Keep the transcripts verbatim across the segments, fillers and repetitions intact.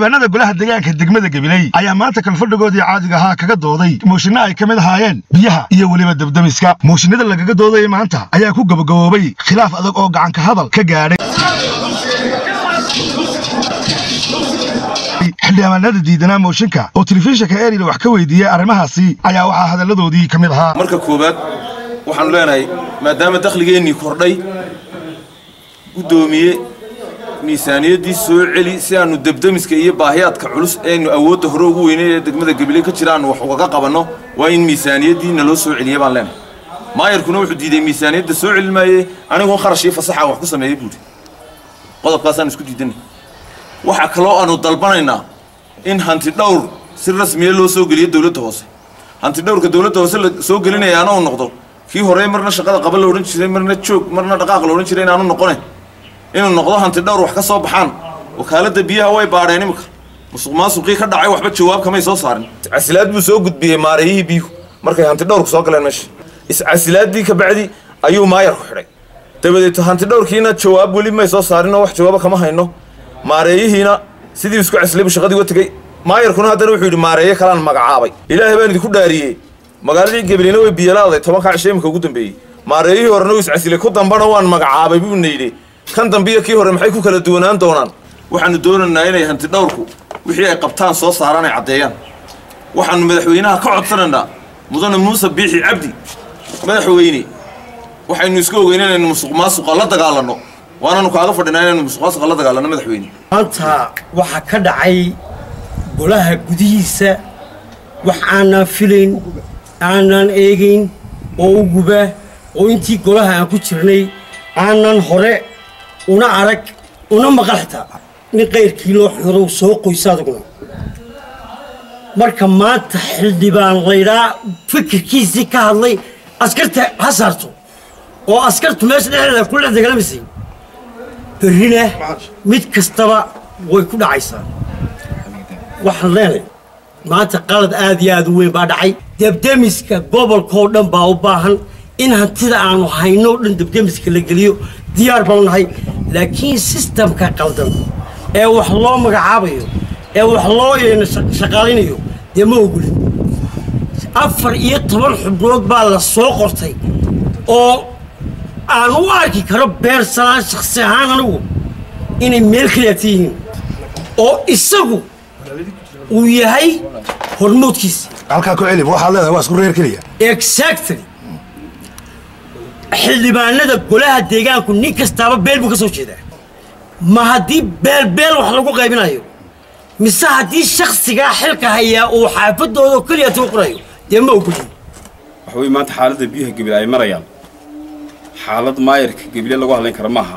xildhibaanada golaha deegaanka degmada Gabiley ayaa maanta kalfadhigoodii caadiga ahaa kaga dooday mooshinno ay kamid ahaayeen biyaha iyo waliba dabdamiska. mooshinada lagaga dooday maanta ayaa ku gabagaboobay khilaaf adag oo gacan ka hadal ka gaadhay xildhibaanada diidanaa mooshinka oo telefishinka Eeriil wax ka weydiiyay arrimahaasi ayaa waxa hadaladoodii kamid ahaa. marka koobaad waxaan leenahay maadaama dakhligeennii kordhay gudoomiye miisaaniyadii soo celi si aanu dabdamiska iyo baahiyaadka culus eenu awoodda hore ugu weynay ee degmada Gabiley ka jiraan wax uga qabanno waa in miisaaniyadii naloo soo celiyo baan leenahay. maayarkuna wuxuu diiday miisaaniyadda soo celinayay anigoo kharash iyo fasaxa wax ku sameeyay buuri qodobkaas aan isku diidanay. waxa kale oo aanu dalbanaynaa in hanti dhowr si rasmi ah loo soo geliyo dawladda hoose. hanti dhowrka dawladda hoose la soo gelinayaana uu noqdo kii hore marna shaqada qaban la oran jiray marna joog marna dhaqaaq la oran jiray inaanu noqonayn inuu noqdo hanti dhowr wax ka soo baxaan. wakaalada biyaha way baadheen imika musuqmaasuqii ka dhacay waxba jawaab kama soo saarin. casilaad buu soo gudbiyay maareeyihii biyuhu markay hanti dhowrku soo galeen meesha. is casilaadii ka bacdi ayuu maayar ku xidhay. dabadeed hanti dhowrkiina jawaab weli may soo saarin oo wax jawaab kama hayno. maareeyihiina sidii isku casilay shaqadii u tagay. maayarkuna haddana wuxuu yidhi maareeye kalaan magacaabay. ilaahay baan idinku dhaariyey magaaladii Gabileyna way biyalaaday tobanka cisho imika ugu dambeeyey. maareeyihii horena uu is casilay ku dambana waan magacaabay buu neeyay. kan dambiya kii hore maxay ku kala duwanaan doonaan? waxaanu doonaynaa inay hanti dhowrku wixii ay qabtaan soo saaraan ay cadeeyaan. waxaanu madaxweynaha ka codsanaynaa mudane Muuse Biixi Cabdi madaxweyne waxaynu isku ogeynaa inaynu musuqmaasuqa la dagaalano waanaanu kaaga fadhinaa inaynu musuqmaasuqa la dagaalano madaxweyne. maanta waxa ka dhacay golaha gudihiisa wax aanan filayn aanan eegayn oo u guba oo intii golaha aan ku jirnay aanan hore una arag una maqal xitaa in qayrkii loo xiro soo qoysaadaguna. marka maanta xildhibaan laydhaa fikirkiisii ka hadlay askarta ha saarto oo askartu meesha dhexdeeda kula dagaalamaysay berrina mid kastaba way ku dhacaysaa. waxaan leenahay maanta qalad aad iyo aad u weyn baa dhacay. dabdamiska gobolkoo dhan baa u baahan in hantida aanu hayno dhan dabdamiska la geliyo diyaar baan nahay. laakiin sistamka qaldan ee wax loo magacaabayo ee wax loo shaqaalinayo dee ma ogolin. afar iyo toban xubnood baa la soo qortay oo aan u arki karo beersanaan shakhsi ahaan anigu inay meel kaliyaata yihiin oo isagu uu yahay hormoodkiisa. halkaa ku celi waxaad leedahay waa isku reer keliya. exactly xildhibaanada golaha deegaanku nin kastaaba beel buu ka soo jeedaa. ma haddii beel beel wax lagu qaybinayo mise haddii shakhsigaa xilka hayaa uu xaafadooda keliya tuu qorayo dee ma ogolin. waxa weeye maanta xaaladda biyaha Gabiley ay marayaan xaalad maayarka Gabiley lagu hadlayn kara maaha.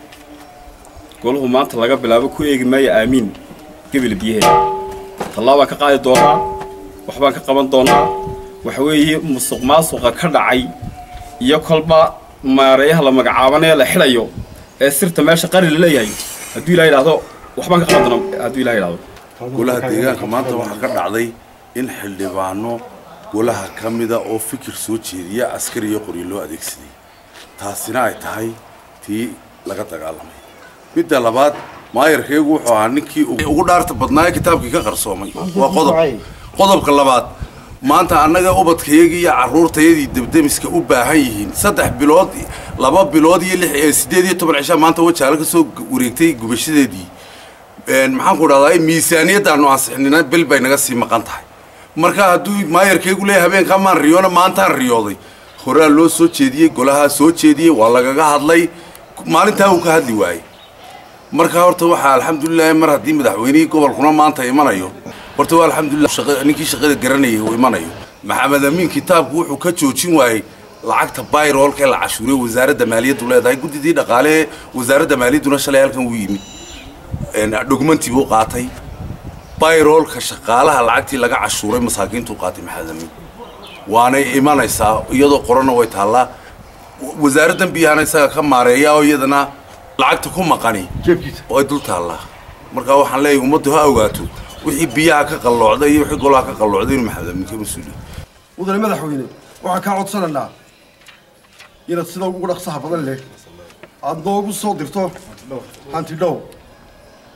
golahu maanta laga bilaabo ku eegi maayo aamiin Gabiley biyaheeda tallaaba ka qaadi doonaa waxbaan ka qaban doonaa. waxa weeye musuqmaasuqa ka dhacay iyo kolba maareeyaha la magacaabanaya la xilayo ee sirta meesha qari la leeyahay haddii ilaahay yiraahdo waxbaan ka qaban doonaa haddii ilaahay yiraahdo. golaha deegaanka maanta waxa ka dhacday in xildhibaano golaha kamida oo fikir soo jeediya askari iyo qori loo adeegsaday. taasina ay tahay tii laga dagaalamay. midda labaad maayarkeegu wuxuu ahaa ninkii ugu dhaarta badnaa kitaabkii ka qarsoomay. waa qodob qodobka labaad maanta annaga ubadkayagii iyo carruurtayadii dabdamiska u baahan yihiin saddex bilood laba bilood iyo lix sideed iyo toban cisho maanta wajaale ka soo wareegtay gubashadeedii. maxaan ku dhahdaa miisaaniyaddaanu ansixinina bil bay naga sii maqan tahay. marka hadduu maayarkeegu leeyahay habeenkaa maan riyoona maantaan riyooday horaa loo soo jeediyey golahaa soo jeediyey waa lagaga hadlay maalintaa uu ka hadli waayey. marka horta waxaa alxamdulilah mar haddii madaxweynihii gobolkuna maanta imanayo horta waa alxamdulilah ninkii shaqada garanayay uu imanayo. maxamed amiin kitaabku wuxuu ka joojin waayey lacagta bayroolka ee la cashuuray wasaaradda maaliyaddu leedahay. guddidii dhaqaale ee wasaaradda maaliyadduna shalay halkan wuu yimid dhugmantii buu qaatay. bayroolka shaqaalaha lacagtii laga cashuuray masaakiintuu qaatay maxamed amiin waanay imanaysaa iyadoo qorana way taallaa. wasaaraddan biyahana isaga ka maareeya oo iyadana lacagta ku maqani oo ay dul taallaa. markaa waxaan leeyahay ummaddu ha ogaato wixii biyaha ka qalloocday iyo wixii golaha ka qalloocday inuu maxamed amiin ka mas-uuliyo. mudane madaxweyne waxaan kaa codsanaynaa inaad sida ugu dhaqsaha badan leh aad noogu soo dirto hanti dhow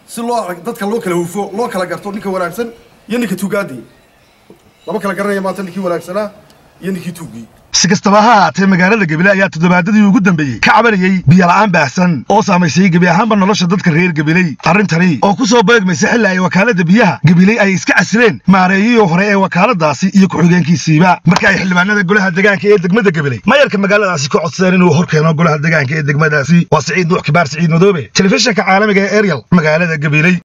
si loo dadka loo kala hufo loo kala garto ninka wanaagsan iyo ninka tuugaadii laba kala garanaya maanta ninkii wanaagsanaa iyo ninkii tuugii si kastaba ha ahaatee magaalada Gabiley ayaa toddobaadadii ugu dambeeyey ka cabanayay biyo la'aan baahsan oo saamaysay gebi ahaanba nolosha dadka reer Gabiley arrintani oo ku soo beegmaysa xilli ay wakaalada biyaha Gabiley ay iska casleen maareeyay hore ee wakaaladaasi iyo ku-xigeenkiisiiba marka ay xildhibaanada golaha deegaanka ee degmada Gabiley maayarka magaaladaasi ku codsadeen inuu hor keeno golaha deegaanka ee degmadaasi waa Saciid Nuux Kibaar Saciid Madoobe telefishinka caalamiga ee Ariel magaalada Gabiley.